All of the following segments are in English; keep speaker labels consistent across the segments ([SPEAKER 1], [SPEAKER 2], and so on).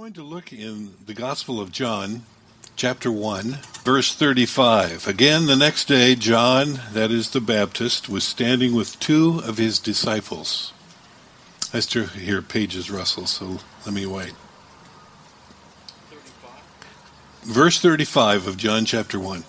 [SPEAKER 1] going to look in the Gospel of John, chapter 1, verse 35. Again, the next day, John, that is the Baptist, was standing with two of his disciples. I still hear pages rustle, so let me wait. 35. Verse 35 of John chapter 1.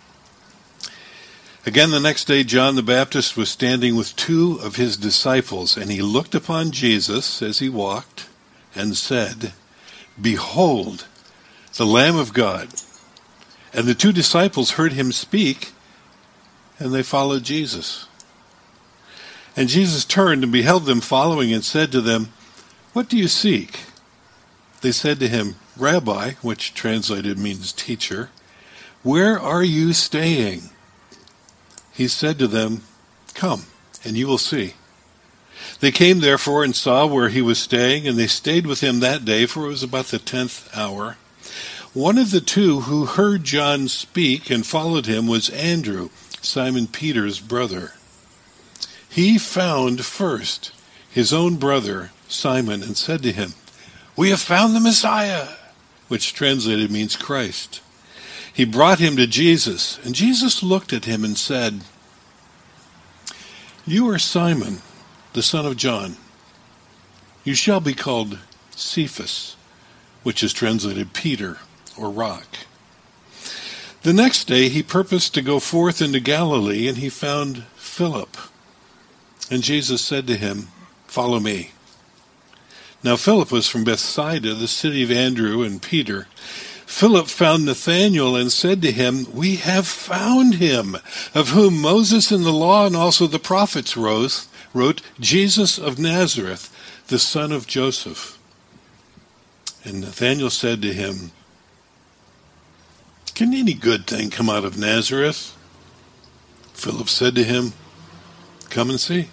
[SPEAKER 1] Again, the next day, John the Baptist was standing with two of his disciples, and he looked upon Jesus as he walked and said, "Behold, the Lamb of God." And the two disciples heard him speak, and they followed Jesus. And Jesus turned and beheld them following and said to them, "What do you seek?" They said to him, "Rabbi," which translated means teacher, "where are you staying?" He said to them, "Come, and you will see." They came therefore and saw where he was staying, and they stayed with him that day, for it was about the 10th hour. One of the two who heard John speak and followed him was Andrew, Simon Peter's brother. He found first his own brother Simon and said to him, "We have found the Messiah," which translated means Christ. He brought him to Jesus, and Jesus looked at him and said, "You are Simon, the son of John. You shall be called Cephas," which is translated Peter or rock. The next day he purposed to go forth into Galilee, and he found Philip. And Jesus said to him, "Follow me." Now Philip was from Bethsaida, the city of Andrew and Peter. Philip found Nathanael and said to him, "We have found him, of whom Moses in the law and also the prophets wrote, Jesus of Nazareth, the son of Joseph." And Nathanael said to him, "Can any good thing come out of Nazareth?" Philip said to him, "Come and see."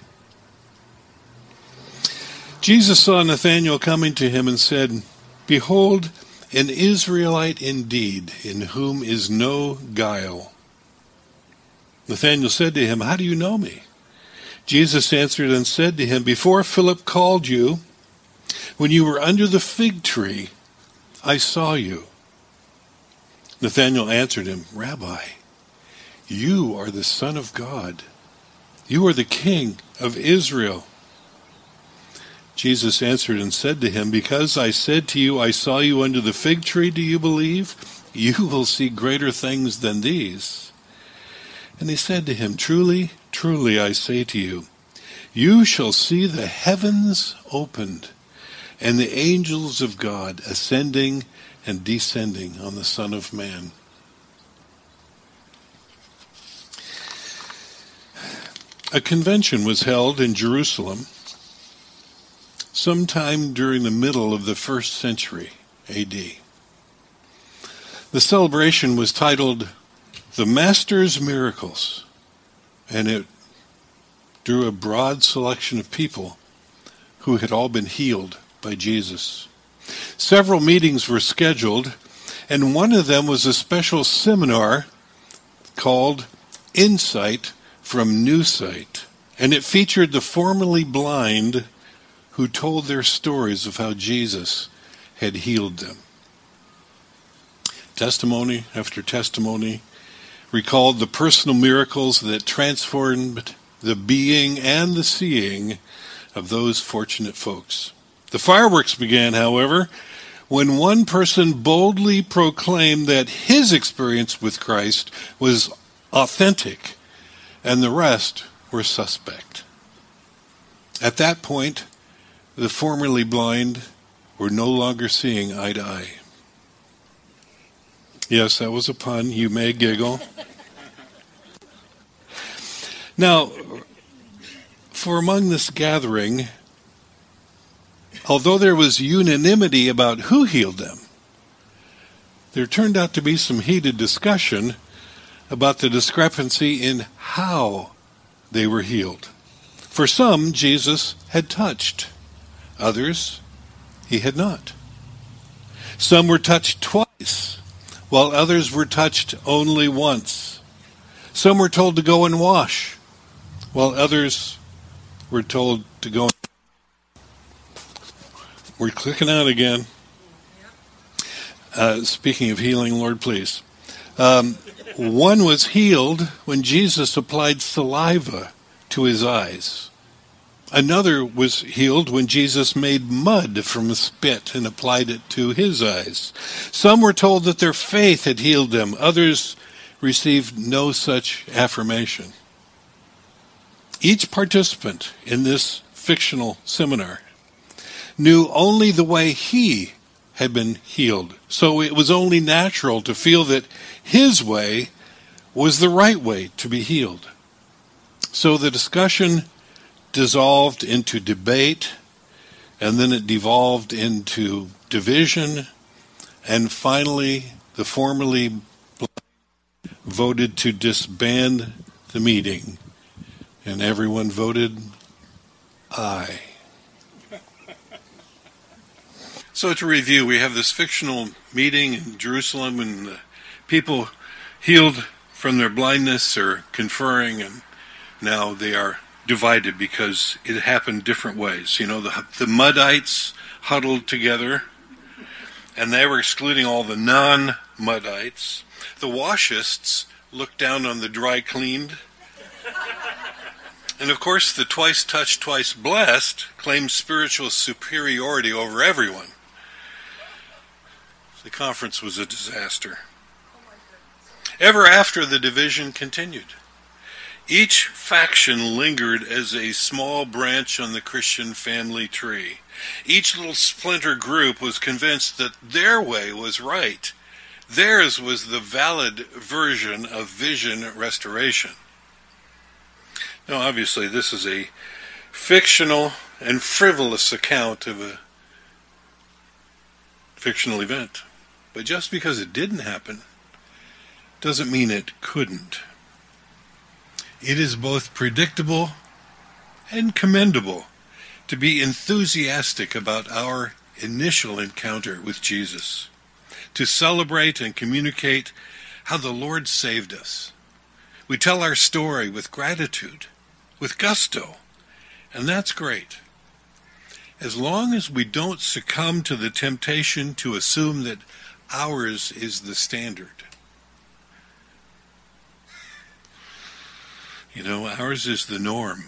[SPEAKER 1] Jesus saw Nathanael coming to him and said, "Behold, an Israelite indeed, in whom is no guile." Nathanael said to him, "How do you know me?" Jesus answered and said to him, "Before Philip called you, when you were under the fig tree, I saw you." Nathanael answered him, "Rabbi, you are the Son of God. You are the King of Israel." Jesus answered and said to him, "Because I said to you, I saw you under the fig tree, do you believe? You will see greater things than these." And he said to him, "Truly, truly, I say to you, you shall see the heavens opened, and the angels of God ascending and descending on the Son of Man." A convention was held in Jerusalem sometime during the middle of the 1st century A.D. The celebration was titled "The Master's Miracles," and it drew a broad selection of people who had all been healed by Jesus. Several meetings were scheduled, and one of them was a special seminar called Insight from New Sight, and it featured the formerly blind who told their stories of how Jesus had healed them. Testimony after testimony recalled the personal miracles that transformed the being and the seeing of those fortunate folks. The fireworks began, however, when one person boldly proclaimed that his experience with Christ was authentic and the rest were suspect. At that point, the formerly blind were no longer seeing eye to eye. Yes, that was a pun. You may giggle. Now, for among this gathering, although there was unanimity about who healed them, there turned out to be some heated discussion about the discrepancy in how they were healed. For some, Jesus had touched. Others, he had not. Some were touched twice, while others were touched only once. Some were told to go and wash, while others were told to go. We're clicking out again. Speaking of healing, Lord, please. One was healed when Jesus applied saliva to his eyes. Another was healed when Jesus made mud from spit and applied it to his eyes. Some were told that their faith had healed them. Others received no such affirmation. Each participant in this fictional seminar knew only the way he had been healed. So it was only natural to feel that his way was the right way to be healed. So the discussion dissolved into debate, and then it devolved into division, and finally the formerly voted to disband the meeting, and everyone voted aye. So to review, we have this fictional meeting in Jerusalem, and the people healed from their blindness are conferring, and now they are divided because it happened different ways. You know, the Muddites huddled together, and they were excluding all the non-Muddites. The Washists looked down on the dry cleaned. And of course, the twice touched, twice blessed claimed spiritual superiority over everyone. The conference was a disaster. Ever after, the division continued. Each faction lingered as a small branch on the Christian family tree. Each little splinter group was convinced that their way was right. Theirs was the valid version of vision restoration. Now, obviously, this is a fictional and frivolous account of a fictional event. But just because it didn't happen doesn't mean it couldn't. It is both predictable and commendable to be enthusiastic about our initial encounter with Jesus, to celebrate and communicate how the Lord saved us. We tell our story with gratitude, with gusto, and that's great. As long as we don't succumb to the temptation to assume that ours is the standard. You know, ours is the norm.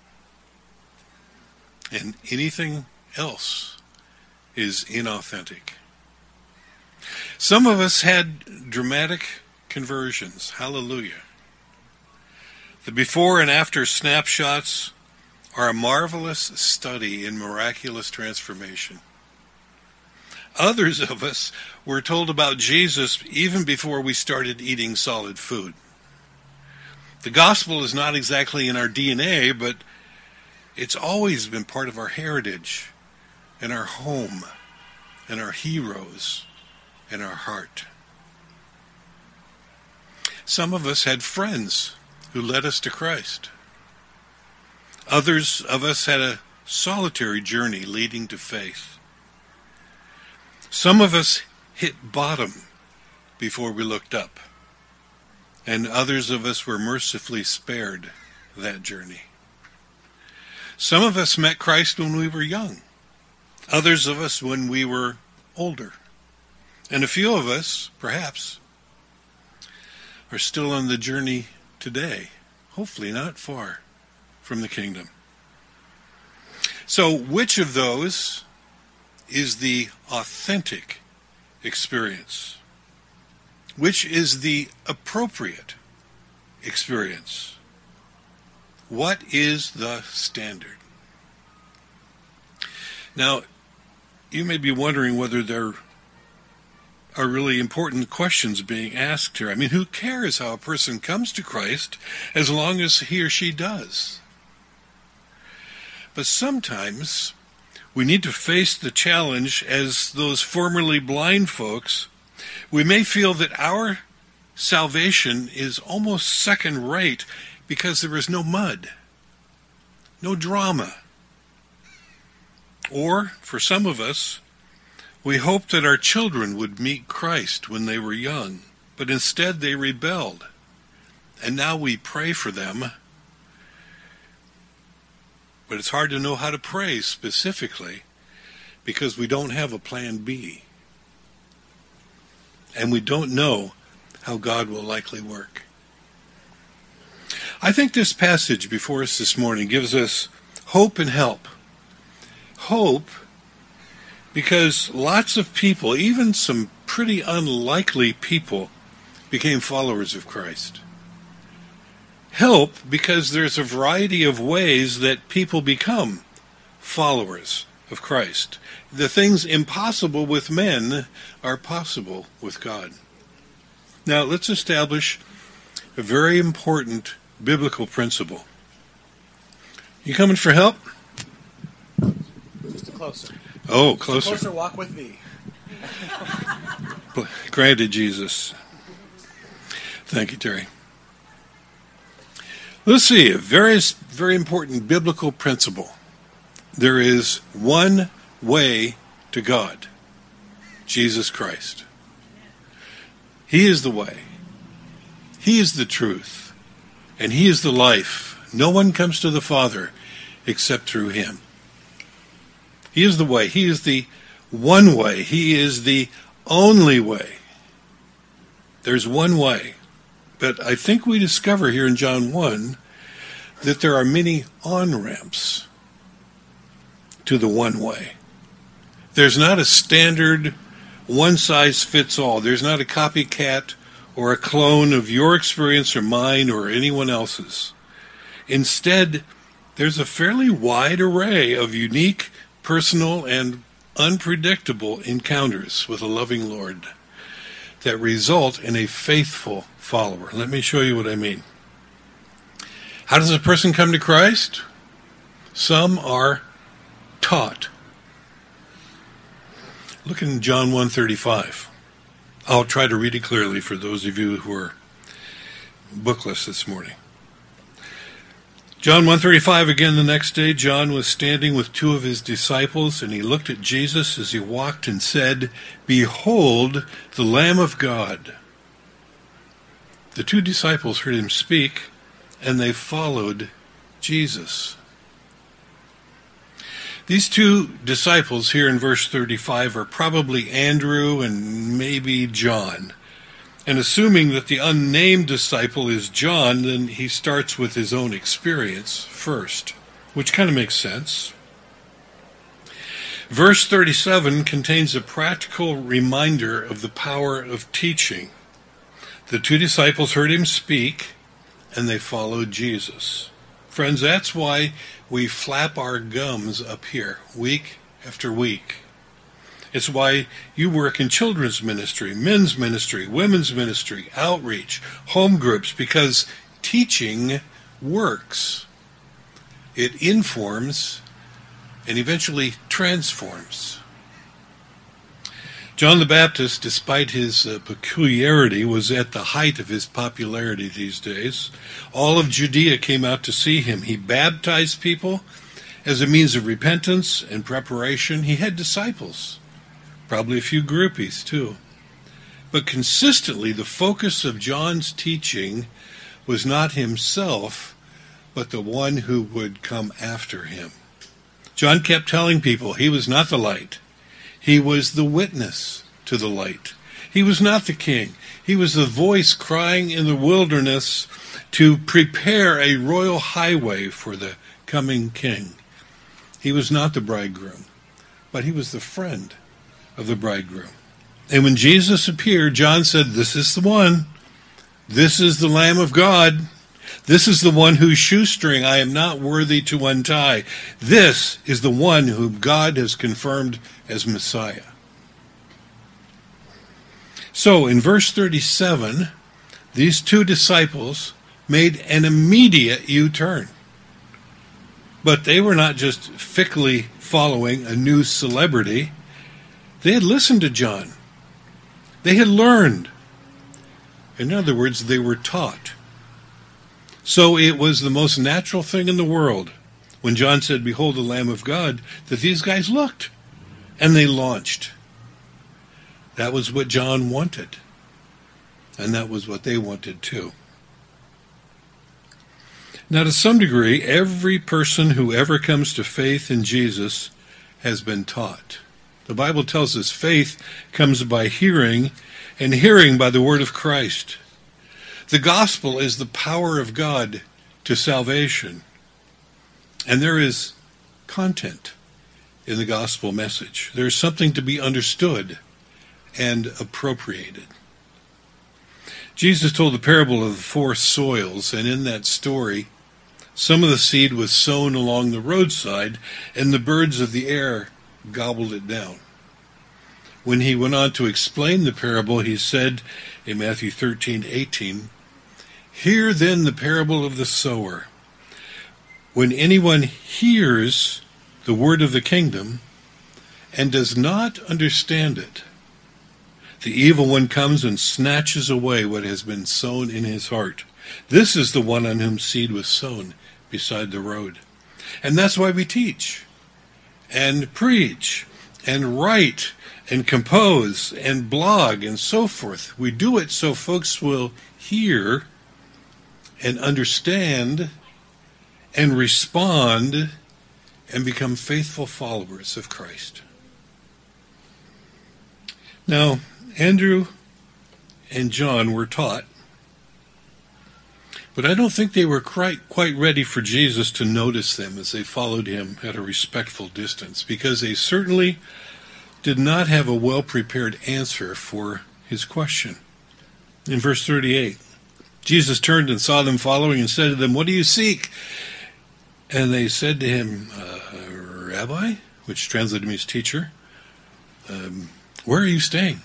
[SPEAKER 1] And anything else is inauthentic. Some of us had dramatic conversions. Hallelujah. The before and after snapshots are a marvelous study in miraculous transformation. Others of us were told about Jesus even before we started eating solid food. The gospel is not exactly in our DNA, but it's always been part of our heritage and our home and our heroes and our heart. Some of us had friends who led us to Christ. Others of us had a solitary journey leading to faith. Some of us hit bottom before we looked up, and others of us were mercifully spared that journey. Some of us met Christ when we were young, others of us when we were older, and a few of us, perhaps, are still on the journey today, hopefully not far from the kingdom. So which of those is the authentic experience? Which is the appropriate experience? What is the standard? Now, you may be wondering whether there are really important questions being asked here. I mean, who cares how a person comes to Christ as long as he or she does? But sometimes we need to face the challenge as those formerly blind folks. We may feel that our salvation is almost second-rate because there is no mud, no drama. Or, for some of us, we hoped that our children would meet Christ when they were young, but instead they rebelled. And now we pray for them. But it's hard to know how to pray specifically because we don't have a plan B. and we don't know how God will likely work. I think this passage before us this morning gives us hope and help. Hope because lots of people, even some pretty unlikely people, became followers of Christ. Help because there's a variety of ways that people become followers of Christ. The things impossible with men are possible with God. Now, let's establish a very important biblical principle. You coming for help?
[SPEAKER 2] Just a closer.
[SPEAKER 1] Oh, closer.
[SPEAKER 2] Just a closer walk with thee.
[SPEAKER 1] Granted, Jesus. Thank you, Terry. Let's see, a very, very important biblical principle. There is one way to God, Jesus Christ. He is the way. He is the truth. And He is the life. No one comes to the Father except through Him. He is the way. He is the one way. He is the only way. There's one way. But I think we discover here in John 1 that there are many on-ramps to the one way. There's not a standard one-size-fits-all. There's not a copycat or a clone of your experience or mine or anyone else's. Instead, there's a fairly wide array of unique, personal, and unpredictable encounters with a loving Lord that result in a faithful follower. Let me show you what I mean. How does a person come to Christ? Some are taught. Look in John 1:35. I'll try to read it clearly for those of you who are bookless this morning. John 1:35, again the next day, John was standing with two of his disciples, and he looked at Jesus as he walked and said, "Behold, the Lamb of God." The two disciples heard him speak, and they followed Jesus. These two disciples here in verse 35 are probably Andrew and maybe John. And assuming that the unnamed disciple is John, then he starts with his own experience first, which kind of makes sense. Verse 37 contains a practical reminder of the power of teaching. The two disciples heard him speak, and they followed Jesus. Friends, that's why we flap our gums up here week after week. It's why you work in children's ministry, men's ministry, women's ministry, outreach, home groups, because teaching works. It informs and eventually transforms. John the Baptist, despite his peculiarity, was at the height of his popularity these days. All of Judea came out to see him. He baptized people as a means of repentance and preparation. He had disciples, probably a few groupies too. But consistently, the focus of John's teaching was not himself, but the one who would come after him. John kept telling people he was not the light. He was the witness to the light. He was not the king. He was the voice crying in the wilderness to prepare a royal highway for the coming king. He was not the bridegroom, but he was the friend of the bridegroom. And when Jesus appeared, John said, "This is the one. This is the Lamb of God. This is the one whose shoestring I am not worthy to untie. This is the one whom God has confirmed as Messiah." So in verse 37, these two disciples made an immediate U-turn. But they were not just fickly following a new celebrity. They had listened to John. They had learned. In other words, they were taught. So it was the most natural thing in the world, when John said, "Behold the Lamb of God," that these guys looked, and they launched. That was what John wanted, and that was what they wanted too. Now, to some degree, every person who ever comes to faith in Jesus has been taught. The Bible tells us faith comes by hearing, and hearing by the word of Christ. The gospel is the power of God to salvation. And there is content in the gospel message. There is something to be understood and appropriated. Jesus told the parable of the 4 soils, and in that story, some of the seed was sown along the roadside, and the birds of the air gobbled it down. When he went on to explain the parable, he said in Matthew 13:18, "Hear then the parable of the sower. When anyone hears the word of the kingdom and does not understand it, the evil one comes and snatches away what has been sown in his heart. This is the one on whom seed was sown beside the road." And that's why we teach and preach and write and compose and blog and so forth. We do it so folks will hear and understand and respond and become faithful followers of Christ. Now, Andrew and John were taught, but I don't think they were quite ready for Jesus to notice them as they followed him at a respectful distance, because they certainly did not have a well-prepared answer for his question. In verse 38, Jesus turned and saw them following and said to them, "What do you seek?" And they said to him, "Rabbi," which translated means teacher, "where are you staying?"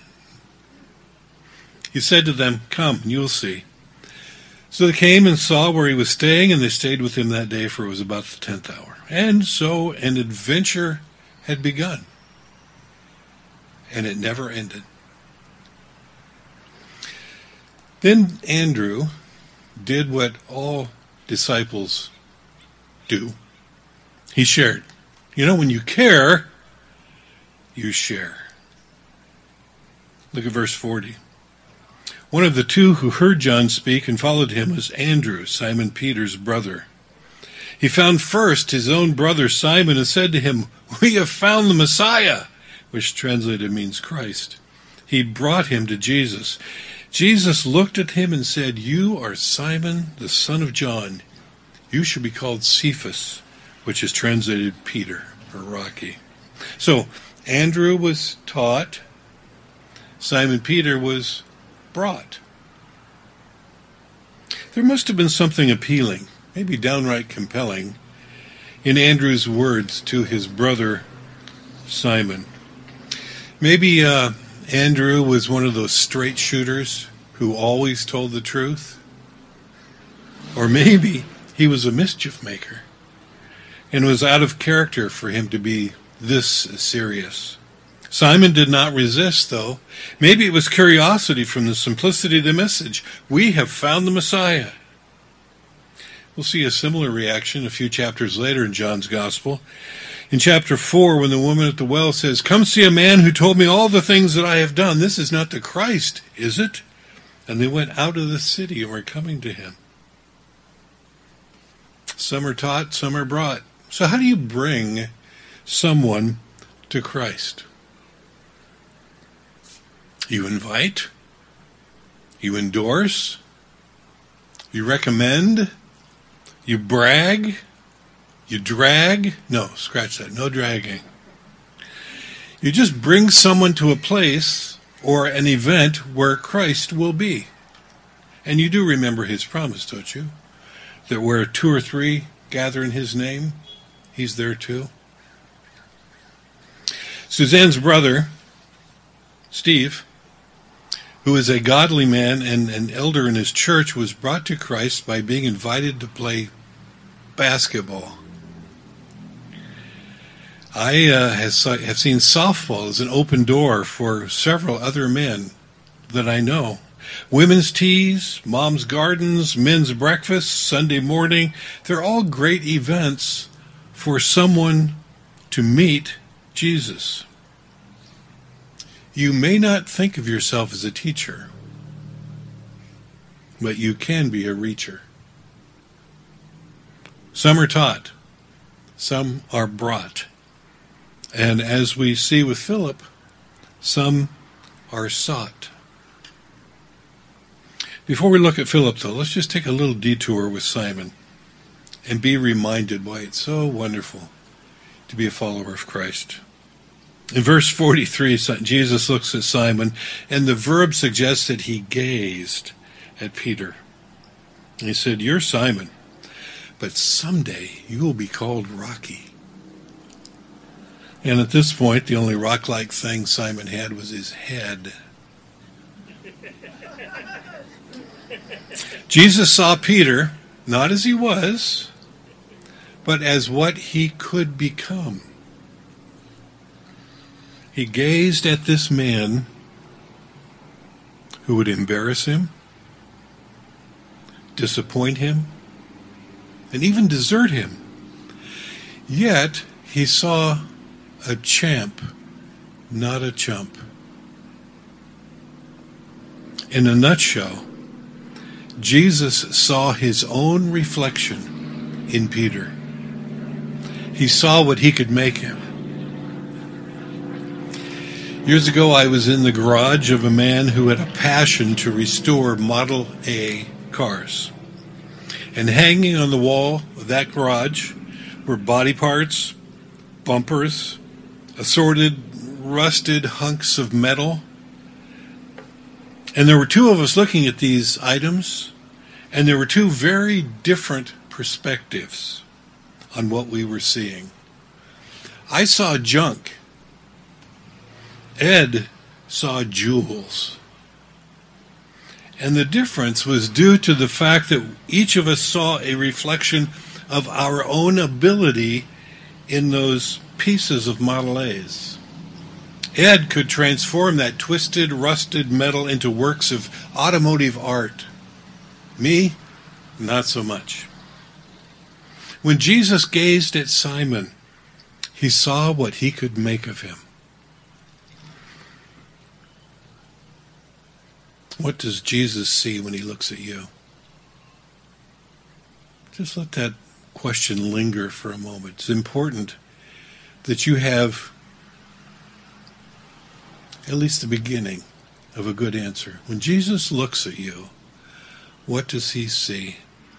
[SPEAKER 1] He said to them, "Come, and you'll see." So they came and saw where he was staying, and they stayed with him that day, for it was about the 10th hour. And so an adventure had begun, and it never ended. Then Andrew did what all disciples do. He shared. You know, when you care, you share. Look at verse 40. One of the 2 who heard John speak and followed him was Andrew, Simon Peter's brother. He found first his own brother Simon and said to him, "We have found the Messiah," which translated means Christ. He brought him to Jesus. Jesus looked at him and said, "You are Simon, the son of John. You should be called Cephas," which is translated Peter or Rocky. So Andrew was taught. Simon Peter was brought. There must have been something appealing, maybe downright compelling, in Andrew's words to his brother Simon. Maybe Andrew was one of those straight shooters who always told the truth. Or maybe he was a mischief maker, and it was out of character for him to be this serious. Simon did not resist, though. Maybe it was curiosity from the simplicity of the message. We have found the Messiah. We'll see a similar reaction a few chapters later in John's Gospel. In chapter 4, when the woman at the well says, "Come see a man who told me all the things that I have done. This is not the Christ, is it?" And they went out of the city and were coming to him. Some are taught, some are brought. So how do you bring someone to Christ? You invite, you endorse, you recommend, you brag, you drag. No, scratch that, no dragging. You just bring someone to a place or an event where Christ will be. And you do remember his promise, don't you? That where 2 or 3 gather in his name, he's there too. Suzanne's brother, Steve, who is a godly man and an elder in his church, was brought to Christ by being invited to play basketball. I have seen softball as an open door for several other men that I know. Women's teas, mom's gardens, men's breakfasts, Sunday morning, they're all great events for someone to meet Jesus. You may not think of yourself as a teacher, but you can be a reacher. Some are taught, some are brought. And as we see with Philip, some are sought. Before we look at Philip, though, let's just take a little detour with Simon and be reminded why it's so wonderful to be a follower of Christ. In verse 43, Jesus looks at Simon, and the verb suggests that he gazed at Peter. He said, "You're Simon, but someday you will be called Rocky." And at this point, the only rock-like thing Simon had was his head. Jesus saw Peter, not as he was, but as what he could become. He gazed at this man who would embarrass him, disappoint him, and even desert him. Yet he saw a champ, not a chump. In a nutshell, Jesus saw his own reflection in Peter. He saw what he could make him. Years ago, I was in the garage of a man who had a passion to restore Model A cars. And hanging on the wall of that garage were body parts, bumpers, assorted rusted hunks of metal. And there were two of us looking at these items, and there were two very different perspectives on what we were seeing. I saw junk. Ed saw jewels. And the difference was due to the fact that each of us saw a reflection of our own ability in those pieces of Model A's. Ed could transform that twisted, rusted metal into works of automotive art. Me, not so much. When Jesus gazed at Simon, he saw what he could make of him. What does Jesus see when he looks at you? Just let that question linger for a moment. It's important that you have at least the beginning of a good answer. When Jesus looks at you, what does he see?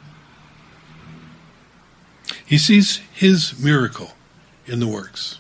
[SPEAKER 1] He sees his miracle in the works.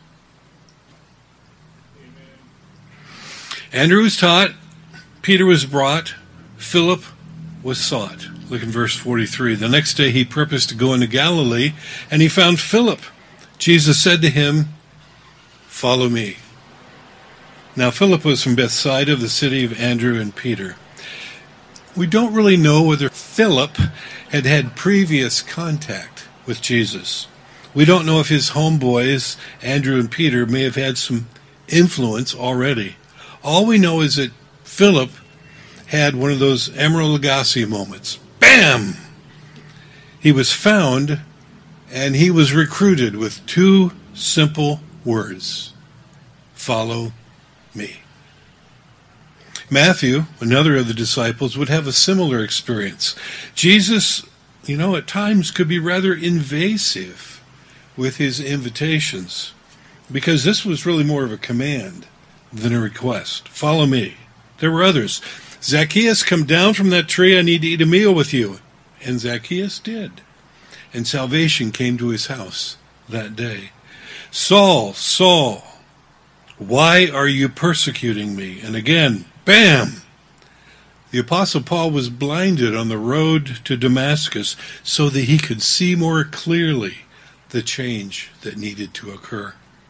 [SPEAKER 1] Andrew was taught, Peter was brought, Philip was sought. Look in verse 43. The next day he purposed to go into Galilee, and he found Philip. Jesus said to him, "Follow me." Now Philip was from Bethsaida, the city of Andrew and Peter. We don't really know whether Philip had had previous contact with Jesus. We don't know if his homeboys, Andrew and Peter, may have had some influence already. All we know is that Philip had one of those Emeril Lagasse moments. Bam! He was found, and he was recruited with two simple words: follow me. Matthew, another of the disciples, would have a similar experience. Jesus, at times could be rather invasive with his invitations, because this was really more of a command than a request. Follow me. There were others. Zacchaeus, come down from that tree. I need to eat a meal with you. And Zacchaeus did. And salvation came to his house that day. Saul, Saul, why are you persecuting me? And again, bam! The Apostle Paul was blinded on the road to Damascus so that he could see more clearly the change that needed to occur.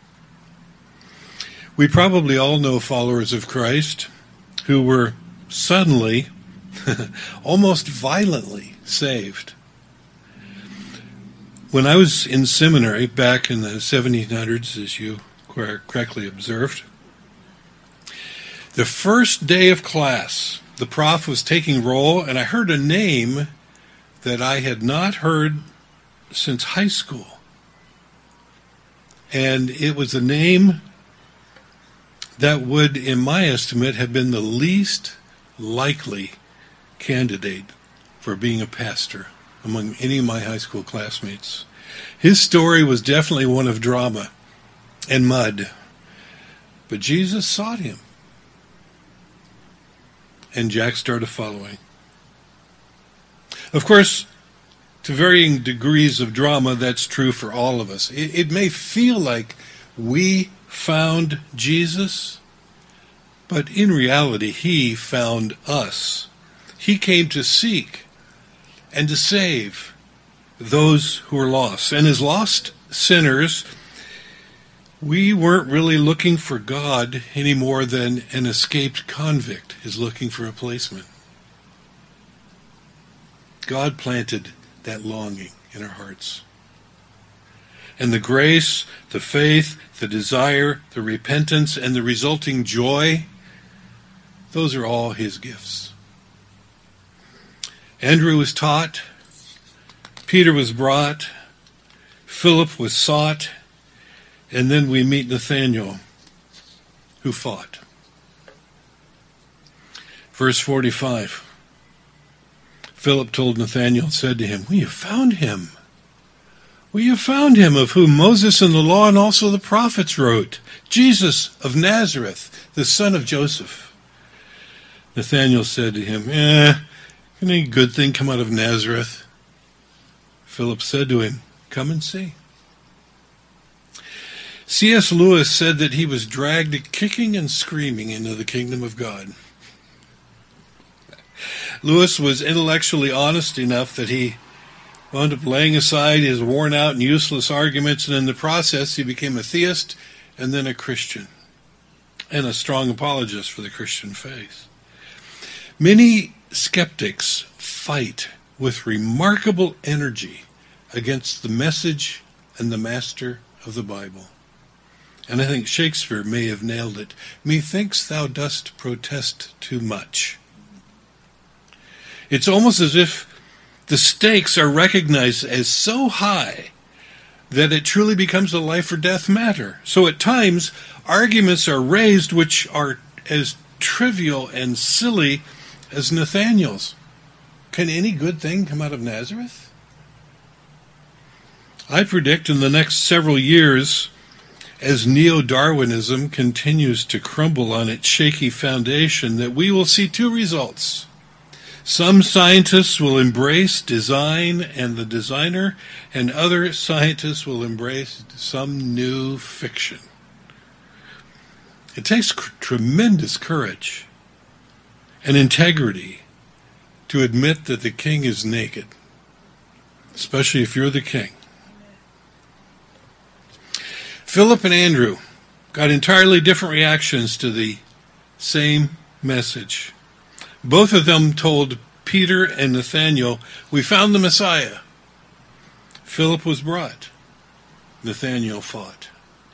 [SPEAKER 1] We probably all know followers of Christ who were suddenly, almost violently saved. When I was in seminary back in the 1700s, as you correctly observed, the first day of class, the prof was taking roll, and I heard a name that I had not heard since high school. And it was a name that would, in my estimate, have been the least likely candidate for being a pastor among any of my high school classmates. His story was definitely one of drama. and mud. But Jesus sought him. And Jack started following. Of course, to varying degrees of drama, that's true for all of us. It may feel like we found Jesus, but in reality, he found us. He came to seek and to save those who are lost. And as lost sinners, we weren't really looking for God any more than an escaped convict is looking for a placement. God planted that longing in our hearts. And the grace, the faith, the desire, the repentance, and the resulting joy, those are all his gifts. Andrew was taught, Peter was brought, Philip was sought, and then we meet Nathanael, who fought. Verse 45. Philip told Nathanael, said to him, "We have found him. We have found him of whom Moses and the law and also the prophets wrote, Jesus of Nazareth, the son of Joseph." Nathanael said to him, "Can any good thing come out of Nazareth?" Philip said to him, "Come and see." C.S. Lewis said that he was dragged kicking and screaming into the kingdom of God. Lewis was intellectually honest enough that he wound up laying aside his worn-out and useless arguments, and in the process he became a theist and then a Christian, and a strong apologist for the Christian faith. Many skeptics fight with remarkable energy against the message and the master of the Bible. And I think Shakespeare may have nailed it. "Methinks thou dost protest too much." It's almost as if the stakes are recognized as so high that it truly becomes a life or death matter. So at times, arguments are raised which are as trivial and silly as Nathanael's. Can any good thing come out of Nazareth? I predict in the next several years, as neo-Darwinism continues to crumble on its shaky foundation, that we will see two results. Some scientists will embrace design and the designer, and other scientists will embrace some new fiction. It takes tremendous courage and integrity to admit that the king is naked, especially if you're the king. Philip and Andrew got entirely different reactions to the same message. Both of them told Peter and Nathanael, "We found the Messiah." Philip was brought. Nathanael fought.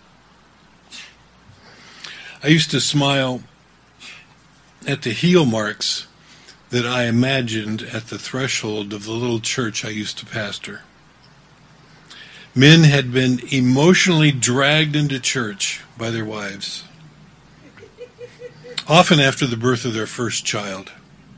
[SPEAKER 1] I used to smile at the heel marks that I imagined at the threshold of the little church I used to pastor. Men had been emotionally dragged into church by their wives, often after the birth of their first child.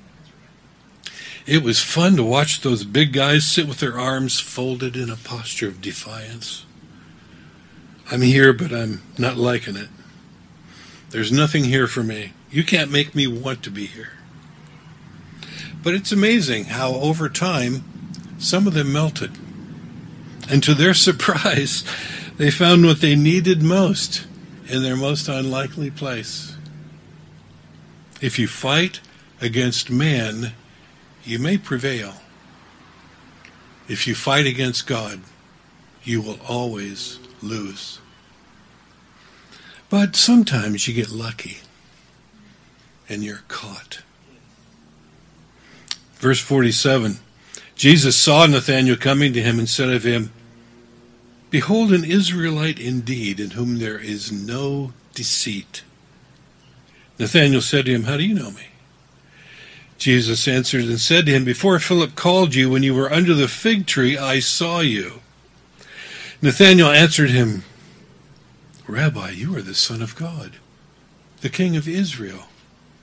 [SPEAKER 1] It was fun to watch those big guys sit with their arms folded in a posture of defiance. I'm here, but I'm not liking it. There's nothing here for me. You can't make me want to be here. But it's amazing how over time some of them melted. And to their surprise, they found what they needed most in their most unlikely place. If you fight against man, you may prevail. If you fight against God, you will always lose. But sometimes you get lucky and you're caught. Verse 47, Jesus saw Nathanael coming to him and said of him, "Behold, an Israelite indeed, in whom there is no deceit." Nathanael said to him, "How do you know me?" Jesus answered and said to him, "Before Philip called you, when you were under the fig tree, I saw you." Nathanael answered him, "Rabbi, you are the Son of God, the King of Israel."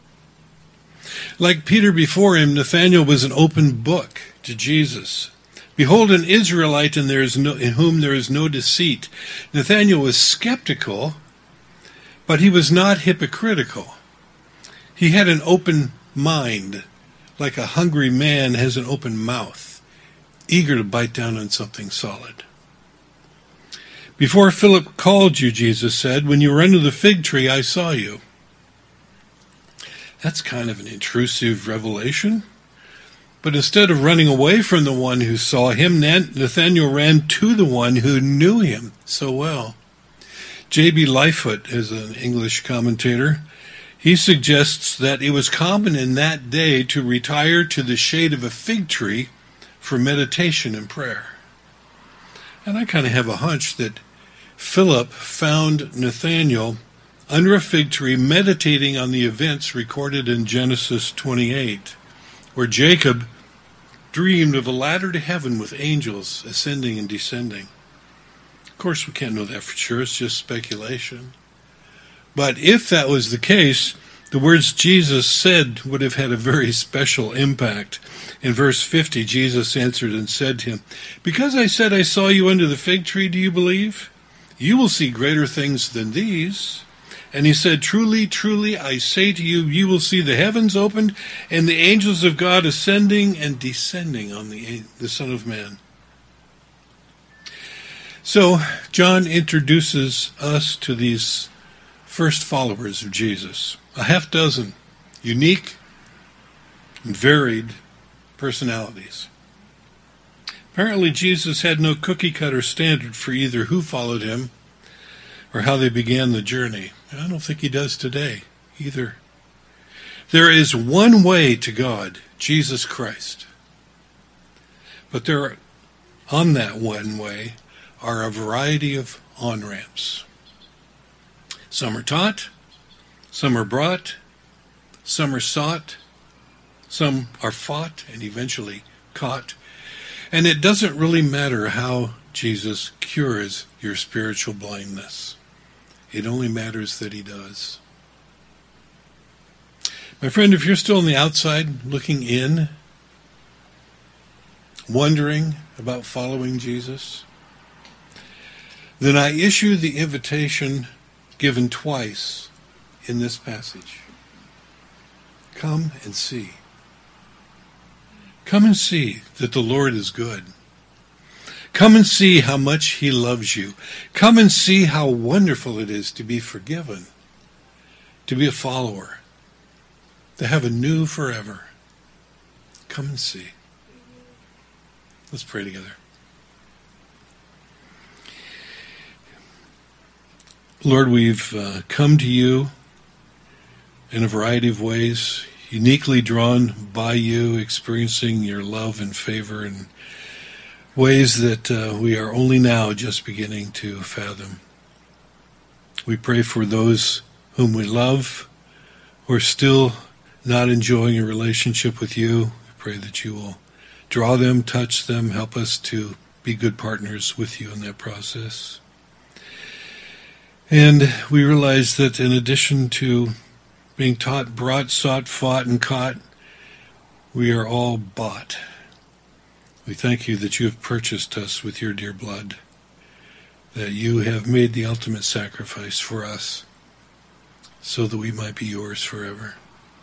[SPEAKER 1] Like Peter before him, Nathanael was an open book to Jesus. Behold, an Israelite in whom there is no deceit. Nathanael was skeptical, but he was not hypocritical. He had an open mind, like a hungry man has an open mouth, eager to bite down on something solid. Before Philip called you, Jesus said, when you were under the fig tree, I saw you. That's kind of an intrusive revelation. But instead of running away from the one who saw him, Nathanael ran to the one who knew him so well. J.B. Lightfoot is an English commentator. He suggests that it was common in that day to retire to the shade of a fig tree for meditation and prayer. And I kind of have a hunch that Philip found Nathanael under a fig tree meditating on the events recorded in Genesis 28, where Jacob dreamed of a ladder to heaven with angels ascending and descending. Of course, we can't know that for sure. It's just speculation. But if that was the case, the words Jesus said would have had a very special impact. In verse 50, Jesus answered and said to him, because I said I saw you under the fig tree, do you believe? You will see greater things than these. And he said, truly, truly, I say to you, you will see the heavens opened and the angels of God ascending and descending on the Son of Man. So, John introduces us to these first followers of Jesus, a half dozen unique and varied personalities. Apparently, Jesus had no cookie-cutter standard for either who followed him or how they began the journey. I don't think he does today either. There is one way to God, Jesus Christ. But on that one way are a variety of on-ramps. Some are taught, some are brought, some are sought, some are fought and eventually caught. And it doesn't really matter how Jesus cures your spiritual blindness. It only matters that he does. My friend, if you're still on the outside looking in, wondering about following Jesus, then I issue the invitation given twice in this passage. Come and see. Come and see that the Lord is good. Come and see how much he loves you. Come and see how wonderful it is to be forgiven, to be a follower, to have a new forever. Come and see. Let's pray together. Lord, we've come to you in a variety of ways, uniquely drawn by you, experiencing your love and favor in ways that we are only now just beginning to fathom. We pray for those whom we love who are still not enjoying a relationship with you. We pray that you will draw them, touch them, help us to be good partners with you in that process. And we realize that in addition to being taught, brought, sought, fought, and caught, we are all bought. We thank you that you have purchased us with your dear blood, that you have made the ultimate sacrifice for us so that we might be yours forever.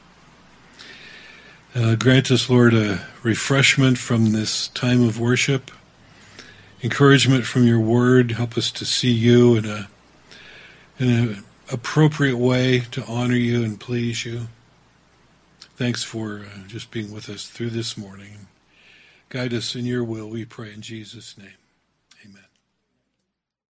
[SPEAKER 1] Grant us, Lord, a refreshment from this time of worship, encouragement from your word. Help us to see you in an appropriate way to honor you and please you. Thanks for just being with us through this morning. Guide us in your will, we pray in Jesus' name. Amen.